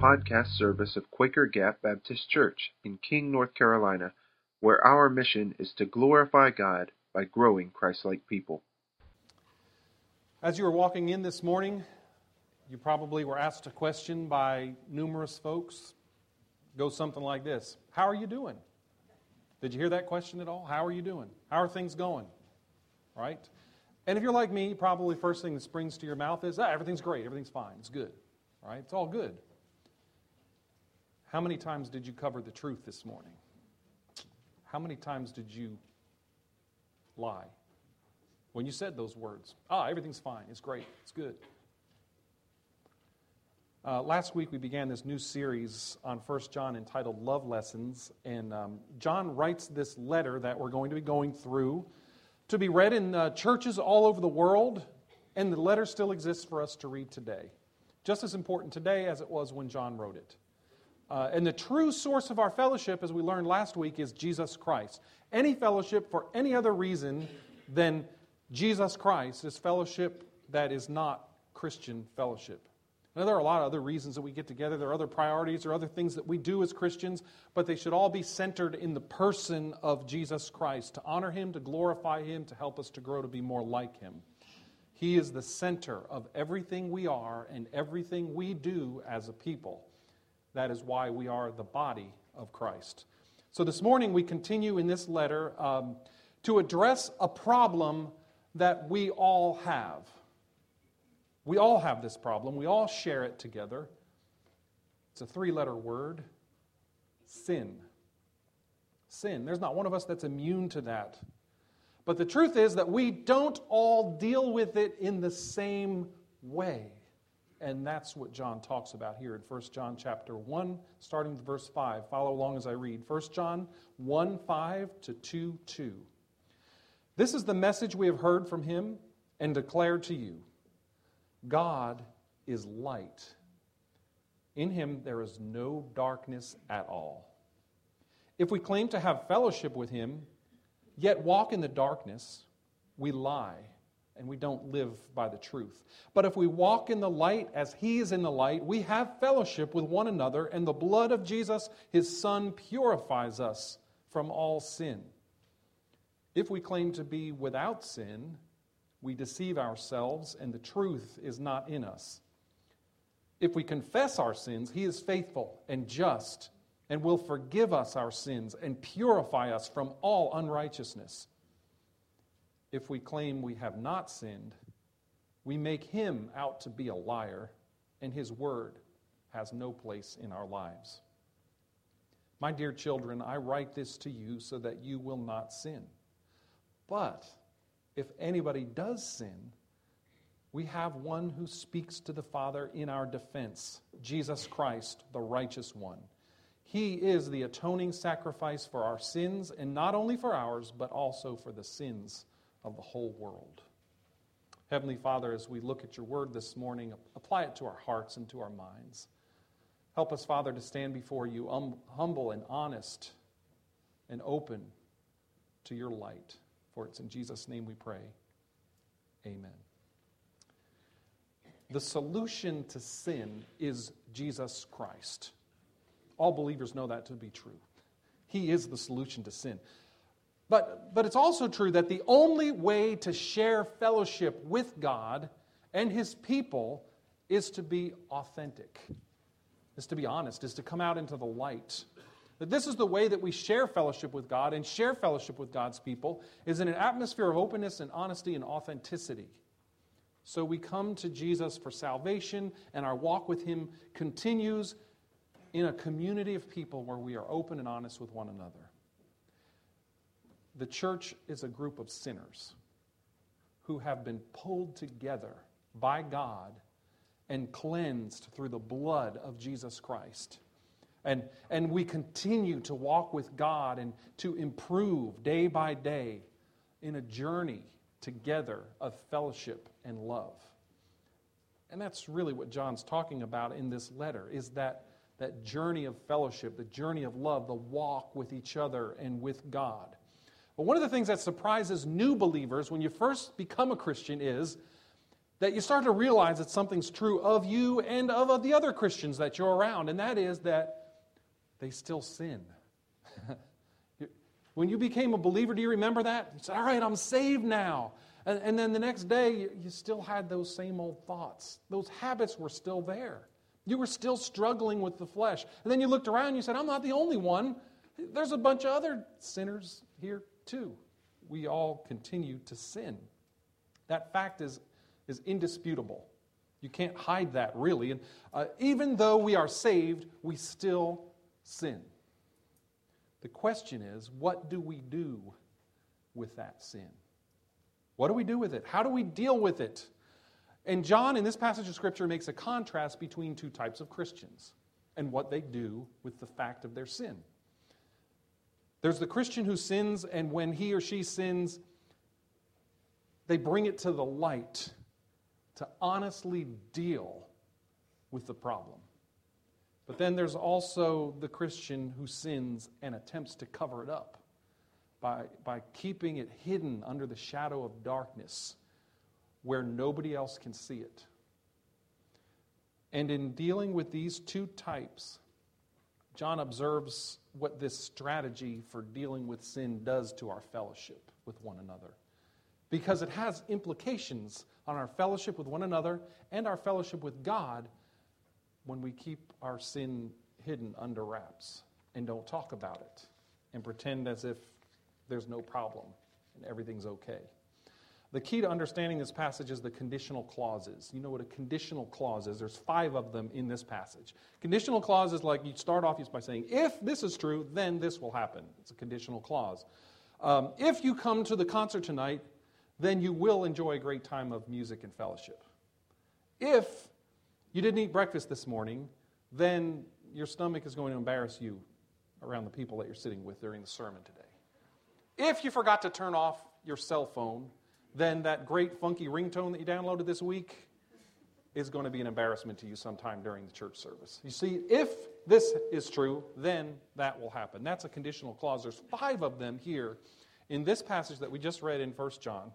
podcast service of Quaker Gap Baptist Church in King, North Carolina, where our mission is to glorify God by growing Christ-like people. As you were walking in this morning, you probably were asked a question by numerous folks. It goes something like this: how are you doing? Did you hear that question at all? How are you doing? How are things going? Right? And if you're like me, probably the first thing that springs to your mouth is, everything's great, everything's fine, it's good. Right? It's all good. How many times did you cover the truth this morning? How many times did you lie when you said those words? Everything's fine, it's great, it's good. Last week we began this new series on 1 John entitled Love Lessons, and John writes this letter that we're going to be going through to be read in churches all over the world, and the letter still exists for us to read today. Just as important today as it was when John wrote it. And the true source of our fellowship, as we learned last week, is Jesus Christ. Any fellowship for any other reason than Jesus Christ is fellowship that is not Christian fellowship. Now, there are a lot of other reasons that we get together. There are other priorities or other things that we do as Christians, but they should all be centered in the person of Jesus Christ, to honor Him, to glorify Him, to help us to grow to be more like Him. He is the center of everything we are and everything we do as a people. That is why we are the body of Christ. So this morning we continue in this letter to address a problem that we all have. We all have this problem. We all share it together. It's a 3-letter word: sin. Sin. There's not one of us that's immune to that. But the truth is that we don't all deal with it in the same way. And that's what John talks about here in 1 John chapter 1, starting with verse 5. Follow along as I read. 1 John 1, 5 to 2, 2. This is the message we have heard from Him and declared to you. God is light. In Him there is no darkness at all. If we claim to have fellowship with Him, yet walk in the darkness, we lie, and we don't live by the truth. But if we walk in the light as He is in the light, we have fellowship with one another, and the blood of Jesus, His Son, purifies us from all sin. If we claim to be without sin, we deceive ourselves, and the truth is not in us. If we confess our sins, He is faithful and just, and will forgive us our sins and purify us from all unrighteousness. If we claim we have not sinned, we make Him out to be a liar, and His word has no place in our lives. My dear children, I write this to you so that you will not sin. But if anybody does sin, we have one who speaks to the Father in our defense, Jesus Christ, the righteous one. He is the atoning sacrifice for our sins, and not only for ours, but also for the sins of the whole world. Heavenly Father, as we look at your word this morning, apply it to our hearts and to our minds. Help us, Father, to stand before you humble and honest and open to your light. For it's in Jesus' name we pray. Amen. The solution to sin is Jesus Christ. All believers know that to be true. He is the solution to sin. But it's also true that the only way to share fellowship with God and His people is to be authentic, is to be honest, is to come out into the light. That this is the way that we share fellowship with God and share fellowship with God's people, is in an atmosphere of openness and honesty and authenticity. So we come to Jesus for salvation, and our walk with Him continues in a community of people where we are open and honest with one another. The church is a group of sinners who have been pulled together by God and cleansed through the blood of Jesus Christ. And we continue to walk with God and to improve day by day in a journey together of fellowship and love. And that's really what John's talking about in this letter, is that journey of fellowship, the journey of love, the walk with each other and with God. But one of the things that surprises new believers when you first become a Christian is that you start to realize that something's true of you and of the other Christians that you're around, and that is that they still sin. When you became a believer, do you remember that? You said, all right, I'm saved now. And then the next day, you still had those same old thoughts. Those habits were still there. You were still struggling with the flesh. And then you looked around and you said, I'm not the only one. There's a bunch of other sinners here too. We all continue to sin. That fact is indisputable. You can't hide that, really. And even though we are saved, we still sin. The question is, what do we do with that sin? What do we do with it? How do we deal with it? And John, in this passage of Scripture, makes a contrast between two types of Christians and what they do with the fact of their sin. There's the Christian who sins, and when he or she sins, they bring it to the light to honestly deal with the problem. But then there's also the Christian who sins and attempts to cover it up by keeping it hidden under the shadow of darkness where nobody else can see it. And in dealing with these two types, John observes what this strategy for dealing with sin does to our fellowship with one another. Because it has implications on our fellowship with one another and our fellowship with God when we keep our sin hidden under wraps and don't talk about it and pretend as if there's no problem and everything's okay. The key to understanding this passage is the conditional clauses. You know what a conditional clause is. There's 5 of them in this passage. Conditional clause is like you start off by saying, if this is true, then this will happen. It's a conditional clause. If you come to the concert tonight, then you will enjoy a great time of music and fellowship. If you didn't eat breakfast this morning, then your stomach is going to embarrass you around the people that you're sitting with during the sermon today. If you forgot to turn off your cell phone, then that great funky ringtone that you downloaded this week is going to be an embarrassment to you sometime during the church service. You see, if this is true, then that will happen. That's a conditional clause. There's 5 of them here in this passage that we just read in 1 John.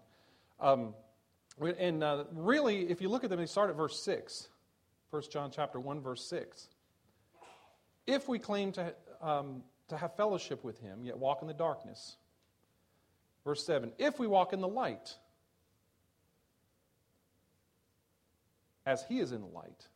Really, if you look at them, they start at verse 6. 1 John chapter 1, verse 6. If we claim to have fellowship with him, yet walk in the darkness. Verse 7. If we walk in the light, as he is in the light.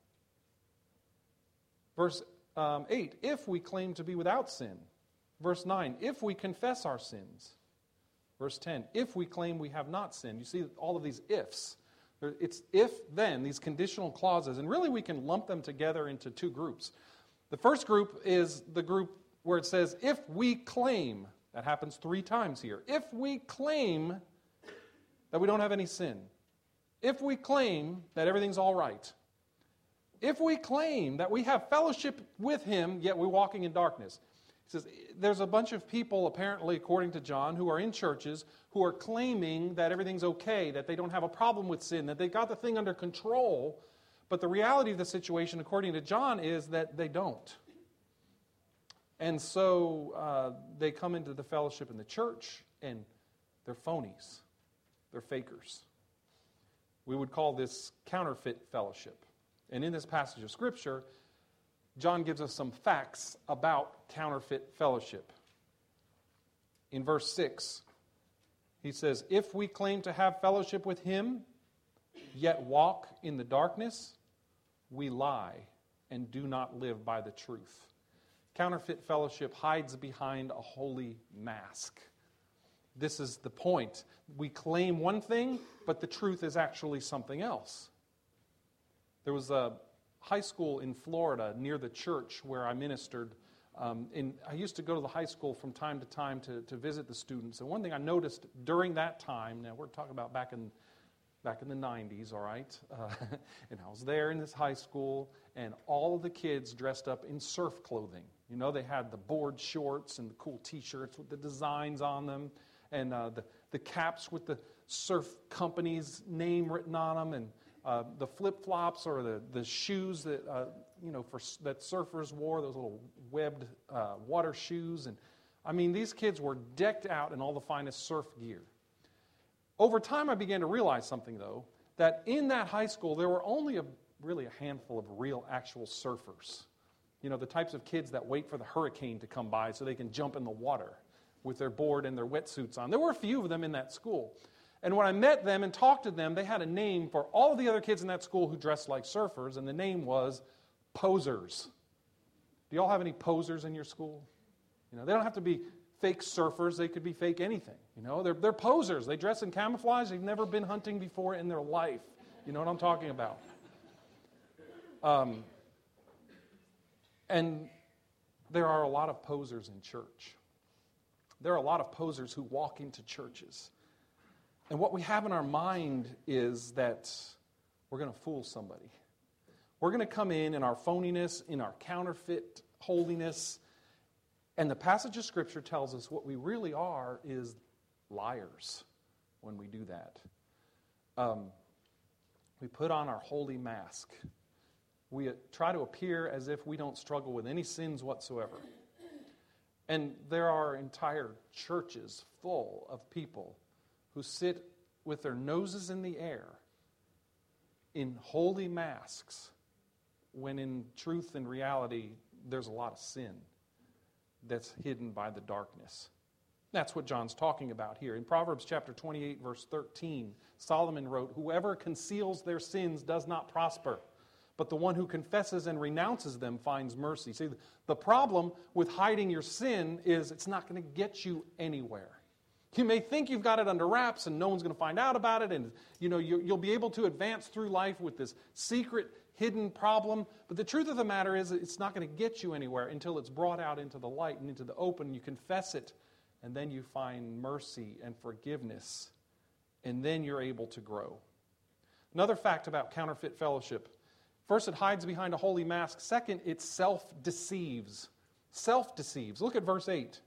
Verse 8. If we claim to be without sin. Verse 9. If we confess our sins. Verse 10. If we claim we have not sinned. You see all of these ifs. It's if, then, these conditional clauses. And really we can lump them together into 2 groups. The first group is the group where it says, if we claim. That happens 3 times here. If we claim that we don't have any sin. If we claim that everything's all right. If we claim that we have fellowship with him, yet we're walking in darkness. He says, there's a bunch of people, apparently, according to John, who are in churches, who are claiming that everything's okay, that they don't have a problem with sin, that they got the thing under control. But the reality of the situation, according to John, is that they don't. And so they come into the fellowship in the church, and they're phonies. They're fakers. We would call this counterfeit fellowship. And in this passage of Scripture, John gives us some facts about counterfeit fellowship. In verse 6, he says, if we claim to have fellowship with him, yet walk in the darkness, we lie and do not live by the truth. Counterfeit fellowship hides behind a holy mask. This is the point. We claim one thing, but the truth is actually something else. There was a high school in Florida near the church where I ministered. I used to go to the high school from time to time to visit the students. And one thing I noticed during that time, now we're talking about back in the 90s, all right? And I was there in this high school, and all of the kids dressed up in surf clothing. You know, they had the board shorts and the cool T-shirts with the designs on them, and the caps with the surf company's name written on them, and the flip-flops or the shoes that that surfers wore, those little webbed water shoes. And I mean, these kids were decked out in all the finest surf gear. Over time, I began to realize something, though, that in that high school there were only really a handful of real actual surfers. You know, the types of kids that wait for the hurricane to come by so they can jump in the water with their board and their wetsuits on. There were a few of them in that school. And when I met them and talked to them, they had a name for all of the other kids in that school who dressed like surfers, and the name was posers. Do you all have any posers in your school? You know, they don't have to be fake surfers. They could be fake anything. You know, they're posers. They dress in camouflage. They've never been hunting before in their life. You know what I'm talking about? And there are a lot of posers in church. There are a lot of posers who walk into churches. And what we have in our mind is that we're going to fool somebody. We're going to come in our phoniness, in our counterfeit holiness. And the passage of Scripture tells us what we really are is liars when we do that. We put on our holy mask. We try to appear as if we don't struggle with any sins whatsoever. And there are entire churches full of people who sit with their noses in the air in holy masks, when in truth and reality, there's a lot of sin that's hidden by the darkness. That's what John's talking about here. In Proverbs chapter 28, verse 13, Solomon wrote, "Whoever conceals their sins does not prosper, but the one who confesses and renounces them finds mercy." See, the problem with hiding your sin is it's not going to get you anywhere. You may think you've got it under wraps and no one's going to find out about it, and you'll be able to advance through life with this secret, hidden problem. But the truth of the matter is it's not going to get you anywhere until it's brought out into the light and into the open. You confess it, and then you find mercy and forgiveness, and then you're able to grow. Another fact about counterfeit fellowship. First, it hides behind a holy mask. Second, it self-deceives. Self-deceives. Look at verse 8.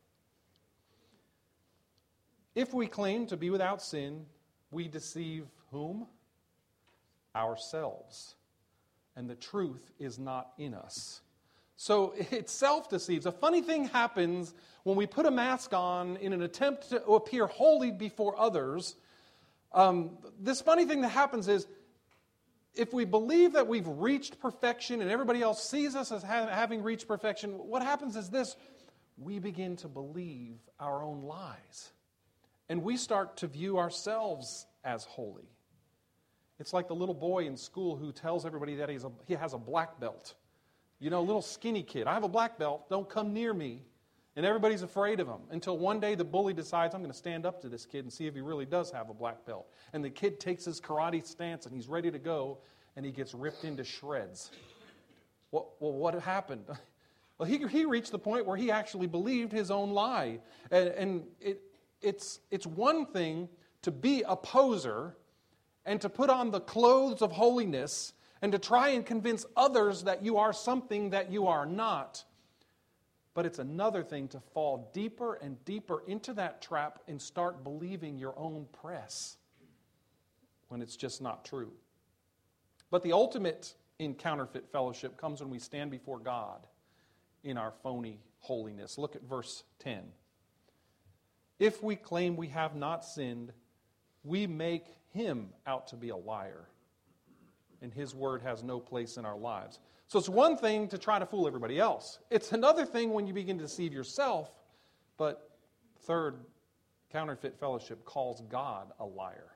If we claim to be without sin, we deceive whom? Ourselves. And the truth is not in us. So it self-deceives. A funny thing happens when we put a mask on in an attempt to appear holy before others. This funny thing that happens is, if we believe that we've reached perfection and everybody else sees us as having reached perfection, what happens is this: we begin to believe our own lies. And we start to view ourselves as holy. It's like the little boy in school who tells everybody that he has a black belt. You know, little skinny kid, "I have a black belt, don't come near me." And everybody's afraid of him until one day the bully decides, "I'm going to stand up to this kid and see if he really does have a black belt." And the kid takes his karate stance and he's ready to go, and he gets ripped into shreds. Well, what happened? Well, he reached the point where he actually believed his own lie. And it's one thing to be a poser and to put on the clothes of holiness and to try and convince others that you are something that you are not. But it's another thing to fall deeper and deeper into that trap and start believing your own press when it's just not true. But the ultimate in counterfeit fellowship comes when we stand before God in our phony holiness. Look at verse 10. If we claim we have not sinned, we make him out to be a liar, and his word has no place in our lives. So it's one thing to try to fool everybody else. It's another thing when you begin to deceive yourself. But third, counterfeit fellowship calls God a liar.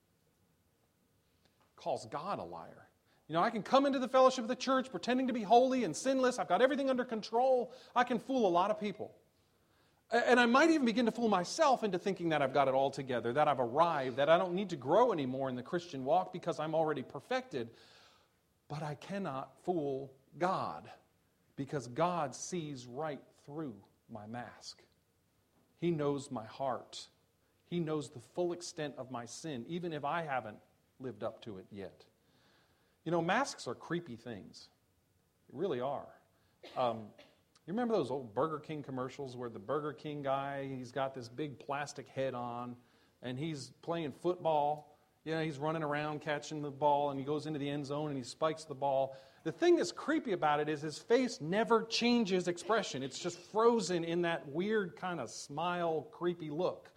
Calls God a liar. You know, I can come into the fellowship of the church pretending to be holy and sinless. I've got everything under control. I can fool a lot of people. And I might even begin to fool myself into thinking that I've got it all together, that I've arrived, that I don't need to grow anymore in the Christian walk because I'm already perfected. But I cannot fool God, because God sees right through my mask. He knows my heart. He knows the full extent of my sin, even if I haven't lived up to it yet. You know, masks are creepy things. They really are. You remember those old Burger King commercials where the Burger King guy, he's got this big plastic head on, and he's playing football. You know, he's running around catching the ball, and he goes into the end zone, and he spikes the ball. The thing that's creepy about it is his face never changes expression. It's just frozen in that weird kind of smile, creepy look.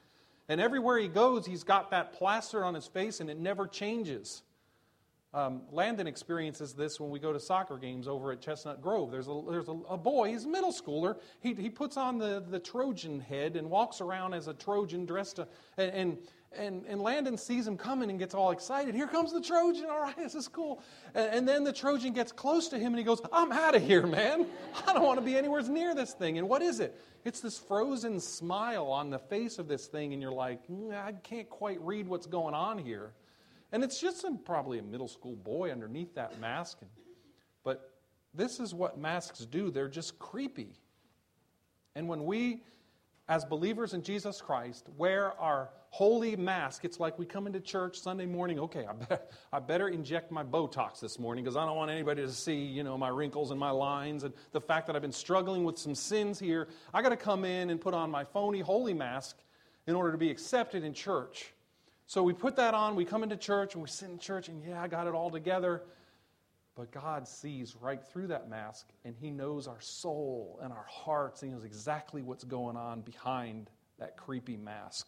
And everywhere he goes, he's got that plaster on his face, and it never changes. Landon experiences this when we go to soccer games over at Chestnut Grove. There's a boy, he's a middle schooler. He puts on the Trojan head and walks around as a Trojan dressed and Landon sees him coming and gets all excited. Here comes the Trojan, all right, this is cool. And then the Trojan gets close to him and he goes, I'm out of here, man. I don't want to be anywhere near this thing. And what is it? It's this frozen smile on the face of this thing, and you're like, I can't quite read what's going on here. And it's just probably a middle school boy underneath that mask. But this is what masks do. They're just creepy. And when we, as believers in Jesus Christ, wear our holy mask, it's like we come into church Sunday morning, okay, I better inject my Botox this morning because I don't want anybody to see, my wrinkles and my lines and the fact that I've been struggling with some sins here. I got to come in and put on my phony holy mask in order to be accepted in church. So we put that on, we come into church, and we sit in church, and I got it all together. But God sees right through that mask, and He knows our soul and our hearts, and He knows exactly what's going on behind that creepy mask.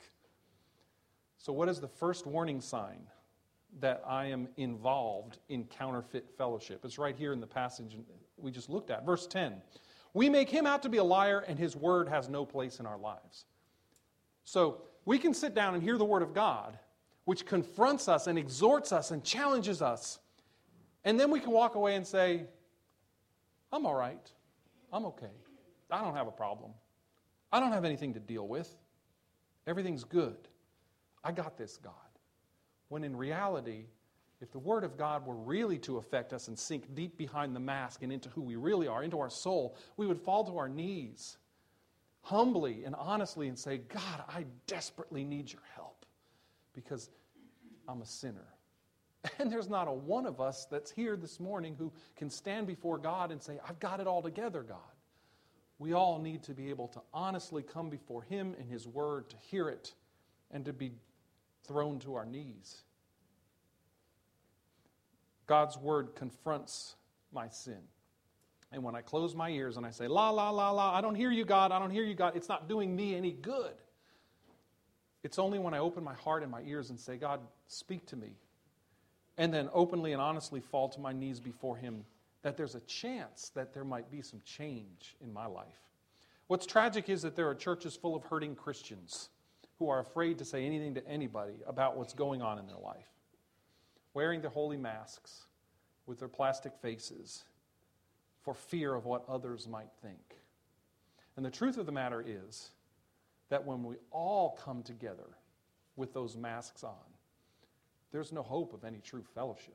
So what is the first warning sign that I am involved in counterfeit fellowship? It's right here in the passage we just looked at. Verse 10. We make him out to be a liar, and his word has no place in our lives. So we can sit down and hear the word of God, which confronts us and exhorts us and challenges us. And then we can walk away and say, I'm all right. I'm okay. I don't have a problem. I don't have anything to deal with. Everything's good. I got this, God. When in reality, if the Word of God were really to affect us and sink deep behind the mask and into who we really are, into our soul, we would fall to our knees humbly and honestly and say, God, I desperately need your help because I'm a sinner. And there's not a one of us that's here this morning who can stand before God and say, I've got it all together, God. We all need to be able to honestly come before Him and His Word, to hear it, and to be thrown to our knees. God's Word confronts my sin. And when I close my ears and I say, la, la, la, la, I don't hear you, God, I don't hear you, God, it's not doing me any good. It's only when I open my heart and my ears and say, God, speak to me, and then openly and honestly fall to my knees before Him, that there's a chance that there might be some change in my life. What's tragic is that there are churches full of hurting Christians who are afraid to say anything to anybody about what's going on in their life, wearing their holy masks with their plastic faces for fear of what others might think. And the truth of the matter is that when we all come together with those masks on, there's no hope of any true fellowship.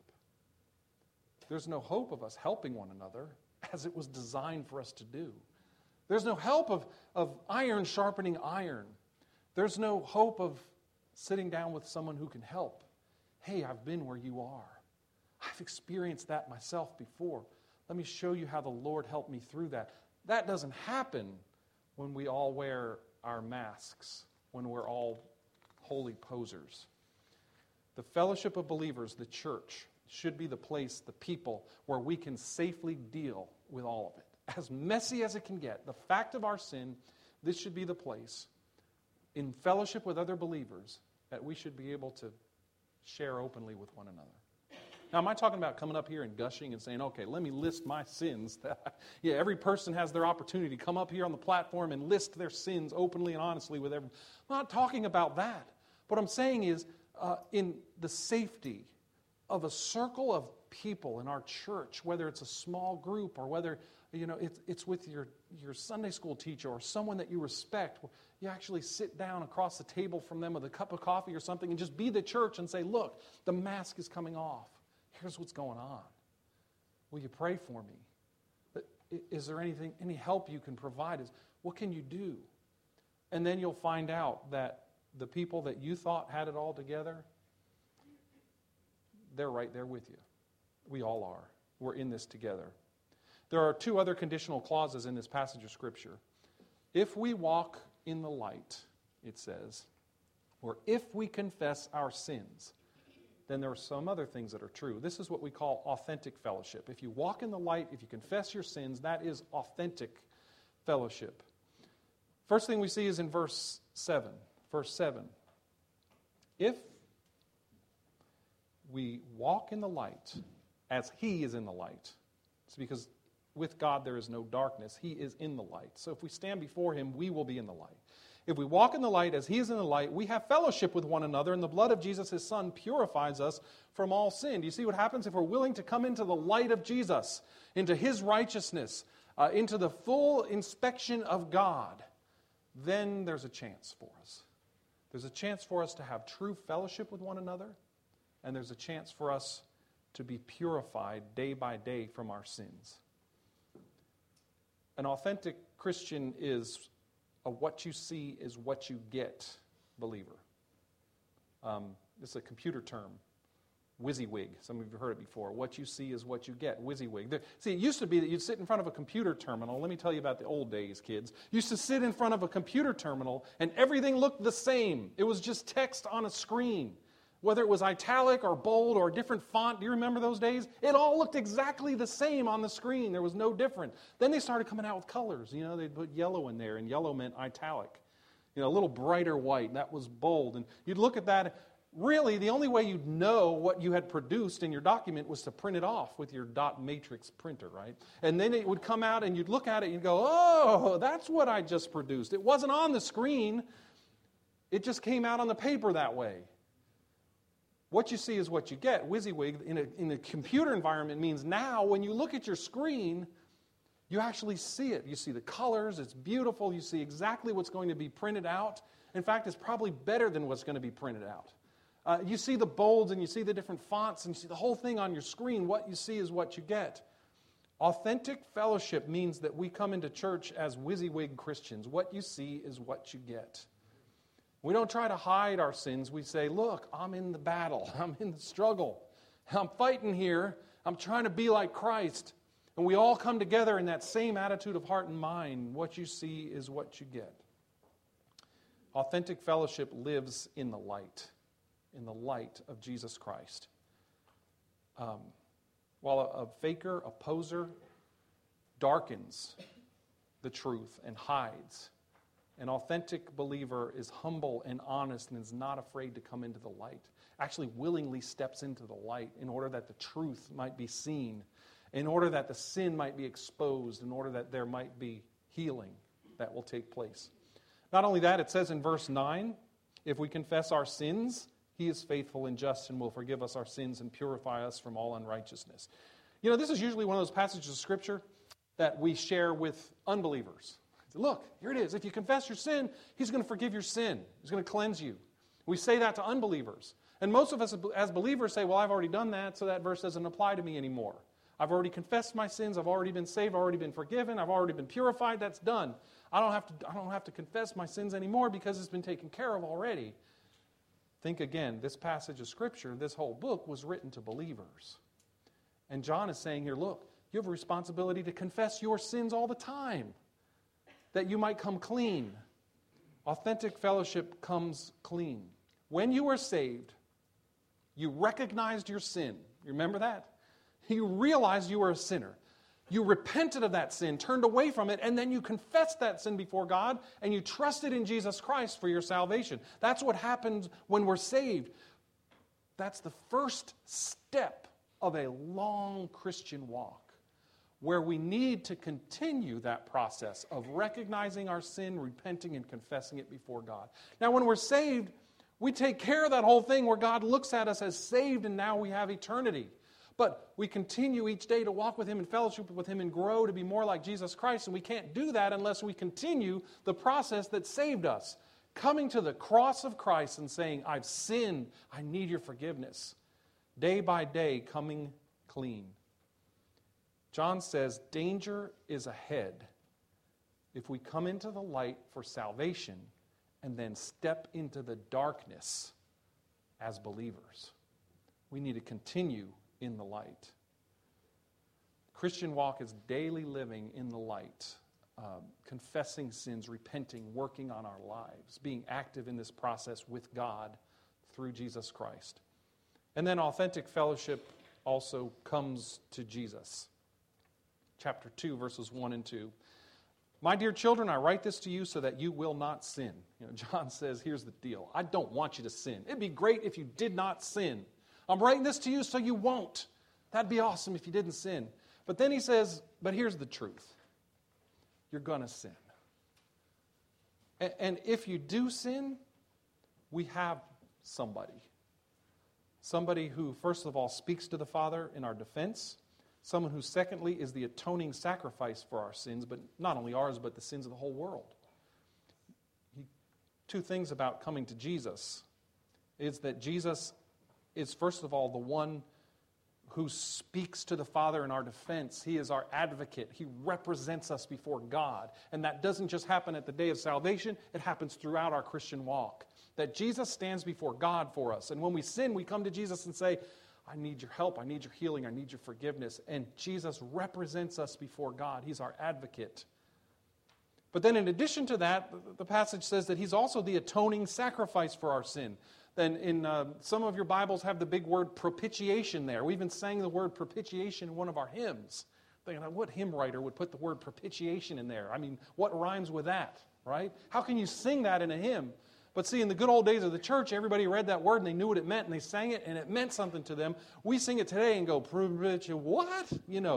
There's no hope of us helping one another as it was designed for us to do. There's no help of iron sharpening iron. There's no hope of sitting down with someone who can help. Hey, I've been where you are. I've experienced that myself before. Let me show you how the Lord helped me through that. That doesn't happen when we all wear our masks, when we're all holy posers. The fellowship of believers, the church, should be the place, the people, where we can safely deal with all of it. As messy as it can get, the fact of our sin, this should be the place, in fellowship with other believers, that we should be able to share openly with one another. Now, am I talking about coming up here and gushing and saying, okay, let me list my sins? Every person has their opportunity to come up here on the platform and list their sins openly and honestly with everyone. I'm not talking about that. What I'm saying is, in the safety of a circle of people in our church, whether it's a small group or whether it's with your Sunday school teacher or someone that you respect, you actually sit down across the table from them with a cup of coffee or something and just be the church and say, look, the mask is coming off. Here's what's going on. Will you pray for me? Is there any help you can provide? What can you do? And then you'll find out that the people that you thought had it all together, they're right there with you. We all are. We're in this together. There are two other conditional clauses in this passage of Scripture. If we walk in the light, it says, or if we confess our sins, then there are some other things that are true. This is what we call authentic fellowship. If you walk in the light, if you confess your sins, that is authentic fellowship. First thing we see is in verse 7. Verse 7. If we walk in the light as He is in the light, it's because with God there is no darkness. He is in the light. So if we stand before Him, we will be in the light. If we walk in the light as He is in the light, we have fellowship with one another, and the blood of Jesus, His Son, purifies us from all sin. Do you see what happens if we're willing to come into the light of Jesus, into His righteousness, into the full inspection of God? Then there's a chance for us. There's a chance for us to have true fellowship with one another, and there's a chance for us to be purified day by day from our sins. An authentic Christian is a what you see is what you get believer. This is a computer term, WYSIWYG. Some of you have heard it before. What you see is what you get, WYSIWYG. See, it used to be that you'd sit in front of a computer terminal. Let me tell you about the old days, kids. You used to sit in front of a computer terminal, and everything looked the same. It was just text on a screen. Whether it was italic or bold or a different font, do you remember those days? It all looked exactly the same on the screen. There was no different. Then they started coming out with colors. You know, they'd put yellow in there, and yellow meant italic. You know, a little brighter white, that was bold. And you'd look at that. Really, the only way you'd know what you had produced in your document was to print it off with your dot matrix printer, right? And then it would come out, and you'd look at it, and you'd go, oh, that's what I just produced. It wasn't on the screen. It just came out on the paper that way. What you see is what you get. WYSIWYG in a computer environment means now when you look at your screen, you actually see it. You see the colors. It's beautiful. You see exactly what's going to be printed out. In fact, it's probably better than what's going to be printed out. You see the bolds and you see the different fonts and you see the whole thing on your screen. What you see is what you get. Authentic fellowship means that we come into church as WYSIWYG Christians. What you see is what you get. We don't try to hide our sins. We say, look, I'm in the battle. I'm in the struggle. I'm fighting here. I'm trying to be like Christ. And we all come together in that same attitude of heart and mind. What you see is what you get. Authentic fellowship lives in the light of Jesus Christ. While a faker, a poser, darkens the truth and hides, an authentic believer is humble and honest and is not afraid to come into the light. Actually willingly steps into the light in order that the truth might be seen, in order that the sin might be exposed, in order that there might be healing that will take place. Not only that, it says in verse 9, if we confess our sins, He is faithful and just and will forgive us our sins and purify us from all unrighteousness. You know, this is usually one of those passages of Scripture that we share with unbelievers. Look, here it is. If you confess your sin, He's going to forgive your sin. He's going to cleanse you. We say that to unbelievers. And most of us as believers say, well, I've already done that, so that verse doesn't apply to me anymore. I've already confessed my sins. I've already been saved. I've already been forgiven. I've already been purified. That's done. I don't have to confess my sins anymore because it's been taken care of already. Think again, this passage of Scripture, this whole book was written to believers. And John is saying here, look, you have a responsibility to confess your sins all the time, that you might come clean. Authentic fellowship comes clean. When you were saved, you recognized your sin. You remember that? You realized you were a sinner. You repented of that sin, turned away from it, and then you confessed that sin before God, and you trusted in Jesus Christ for your salvation. That's what happens when we're saved. That's the first step of a long Christian walk, where we need to continue that process of recognizing our sin, repenting, and confessing it before God. Now, when we're saved, we take care of that whole thing where God looks at us as saved, and now we have eternity. But we continue each day to walk with Him and fellowship with Him and grow to be more like Jesus Christ, and we can't do that unless we continue the process that saved us. Coming to the cross of Christ and saying, I've sinned, I need your forgiveness. Day by day, coming clean. John says, danger is ahead if we come into the light for salvation and then step into the darkness as believers. We need to continue in the light. Christian walk is daily living in the light, confessing sins, repenting, working on our lives, being active in this process with God through Jesus Christ. And then authentic fellowship also comes to Jesus. Chapter 2, verses 1 and 2. My dear children, I write this to you so that you will not sin. John says, here's the deal. I don't want you to sin. It'd be great if you did not sin. I'm writing this to you so you won't. That'd be awesome if you didn't sin. But then he says, but here's the truth. You're going to sin. And if you do sin, we have somebody. Somebody who, first of all, speaks to the Father in our defense. Someone who, secondly, is the atoning sacrifice for our sins, but not only ours, but the sins of the whole world. Two things about coming to Jesus is that Jesus is, first of all, the one who speaks to the Father in our defense. He is our advocate. He represents us before God. And that doesn't just happen at the day of salvation. It happens throughout our Christian walk. That Jesus stands before God for us. And when we sin, we come to Jesus and say, I need your help, I need your healing, I need your forgiveness. And Jesus represents us before God. He's our advocate. But then in addition to that, the passage says that he's also the atoning sacrifice for our sin. Then in some of your Bibles have the big word propitiation there. We even sang the word propitiation in one of our hymns. Thinking, what hymn writer would put the word propitiation in there? I mean, what rhymes with that, right? How can you sing that in a hymn? But see, in the good old days of the church, everybody read that word and they knew what it meant and they sang it and it meant something to them. We sing it today and go, what?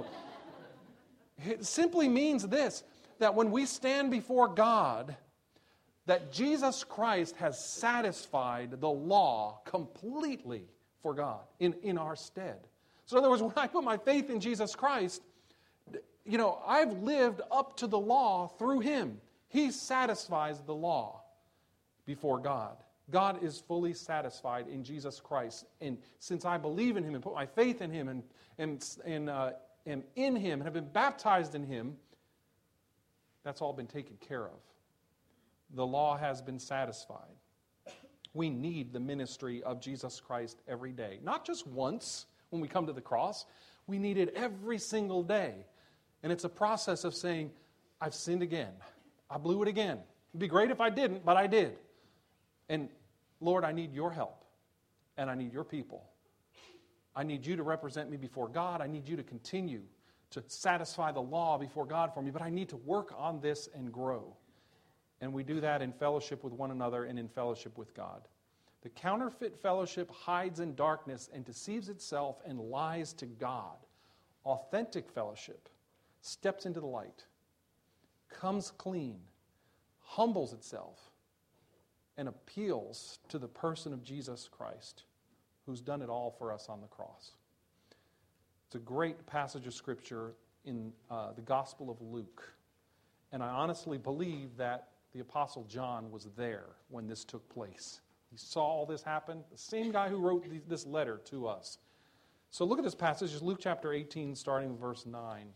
It simply means this, that when we stand before God, that Jesus Christ has satisfied the law completely for God in our stead. So in other words, when I put my faith in Jesus Christ, I've lived up to the law through Him. He satisfies the law before God. God is fully satisfied in Jesus Christ. And since I believe in Him and put my faith in Him and am in Him and have been baptized in Him, that's all been taken care of. The law has been satisfied. We need the ministry of Jesus Christ every day. Not just once when we come to the cross. We need it every single day. And it's a process of saying, I've sinned again. I blew it again. It'd be great if I didn't, but I did. And Lord, I need your help. And I need your people. I need you to represent me before God. I need you to continue to satisfy the law before God for me. But I need to work on this and grow. And we do that in fellowship with one another and in fellowship with God. The counterfeit fellowship hides in darkness and deceives itself and lies to God. Authentic fellowship steps into the light, comes clean, humbles itself, and appeals to the person of Jesus Christ, who's done it all for us on the cross. It's a great passage of Scripture in the Gospel of Luke. And I honestly believe that the Apostle John was there when this took place. He saw all this happen. The same guy who wrote this letter to us. So look at this passage. It's Luke chapter 18, starting with verse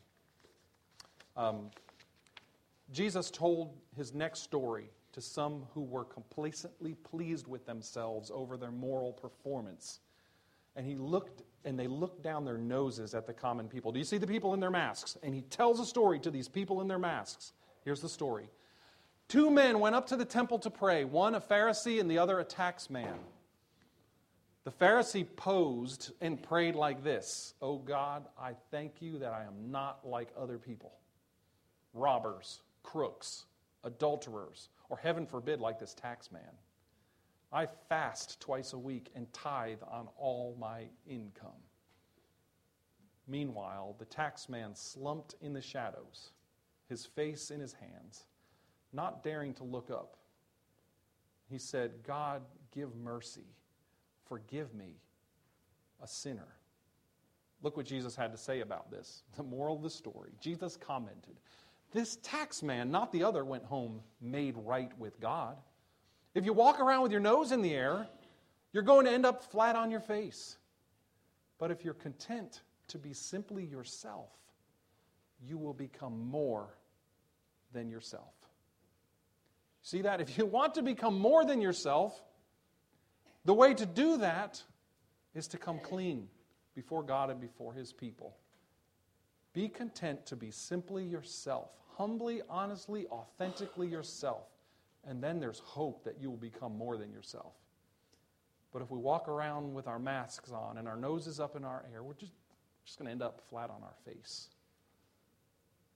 9. Jesus told his next story to some who were complacently pleased with themselves over their moral performance. And they looked down their noses at the common people. Do you see the people in their masks? And he tells a story to these people in their masks. Here's the story. 2 men went up to the temple to pray, one a Pharisee and the other a tax man. The Pharisee posed and prayed like this: "Oh God, I thank you that I am not like other people, robbers, crooks, adulterers, or heaven forbid like this tax man. I fast twice a week and tithe on all my income." Meanwhile, the tax man slumped in the shadows, his face in his hands, not daring to look up. He said, "God, give mercy. Forgive me, a sinner." Look what Jesus had to say about this. The moral of the story. Jesus commented, "This tax man, not the other, went home made right with God. If you walk around with your nose in the air, you're going to end up flat on your face. But if you're content to be simply yourself, you will become more than yourself." See that? If you want to become more than yourself, the way to do that is to come clean before God and before His people. Be content to be simply yourself, humbly, honestly, authentically yourself. And then there's hope that you will become more than yourself. But if we walk around with our masks on and our noses up in our air, we're just going to end up flat on our face.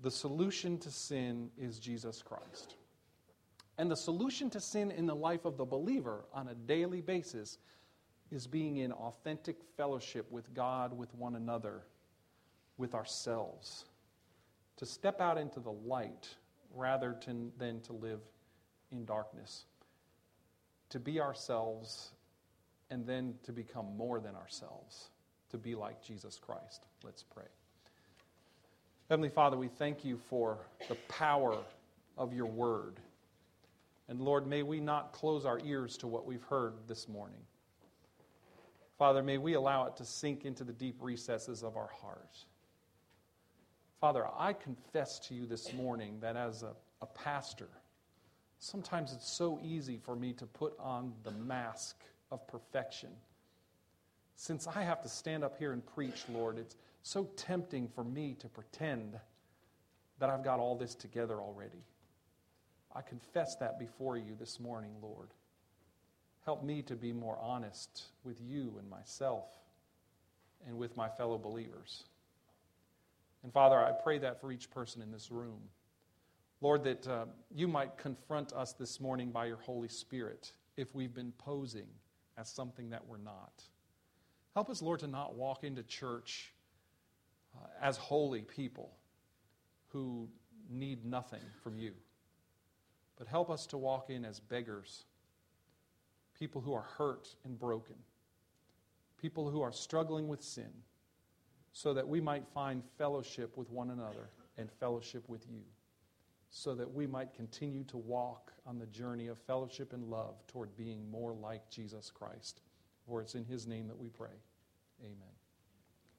The solution to sin is Jesus Christ. And the solution to sin in the life of the believer on a daily basis is being in authentic fellowship with God, with one another, with ourselves. To step out into the light rather than to live in darkness. To be ourselves and then to become more than ourselves. To be like Jesus Christ. Let's pray. Heavenly Father, we thank you for the power of your word. And Lord, may we not close our ears to what we've heard this morning. Father, may we allow it to sink into the deep recesses of our heart. Father, I confess to you this morning that as a pastor, sometimes it's so easy for me to put on the mask of perfection. Since I have to stand up here and preach, Lord, it's so tempting for me to pretend that I've got all this together already. I confess that before you this morning, Lord. Help me to be more honest with you and myself and with my fellow believers. And Father, I pray that for each person in this room. Lord, that you might confront us this morning by your Holy Spirit if we've been posing as something that we're not. Help us, Lord, to not walk into church as holy people who need nothing from you. But help us to walk in as beggars, people who are hurt and broken, people who are struggling with sin, so that we might find fellowship with one another and fellowship with you, so that we might continue to walk on the journey of fellowship and love toward being more like Jesus Christ. For it's in his name that we pray. Amen.